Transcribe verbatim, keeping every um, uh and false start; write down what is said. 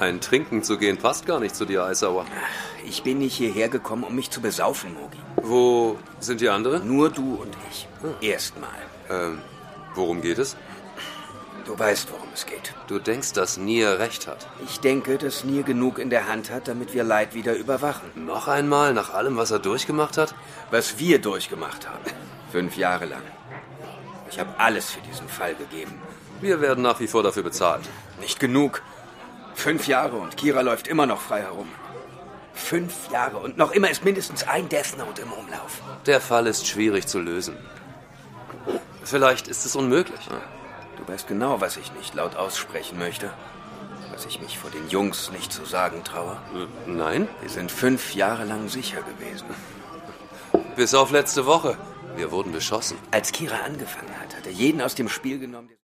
Ein Trinken zu gehen passt gar nicht zu dir, Eisauer. Ich bin nicht hierher gekommen, um mich zu besaufen, Mogi. Wo sind die anderen? Nur du und ich. Erstmal. Ähm, worum geht es? Du weißt, worum es geht. Du denkst, dass Nier recht hat. Ich denke, dass Nier genug in der Hand hat, damit wir Leid wieder überwachen. Noch einmal, nach allem, was er durchgemacht hat? Was wir durchgemacht haben. Fünf Jahre lang. Ich habe alles für diesen Fall gegeben. Wir werden nach wie vor dafür bezahlt. Nicht genug. Fünf Jahre und Kira läuft immer noch frei herum. Fünf Jahre und noch immer ist mindestens ein Death Note im Umlauf. Der Fall ist schwierig zu lösen. Vielleicht ist es unmöglich. Du weißt genau, was ich nicht laut aussprechen möchte. Was ich mich vor den Jungs nicht zu sagen traue. Nein? Wir sind fünf Jahre lang sicher gewesen. Bis auf letzte Woche. Wir wurden beschossen. Als Kira angefangen hat, hat er jeden aus dem Spiel genommen.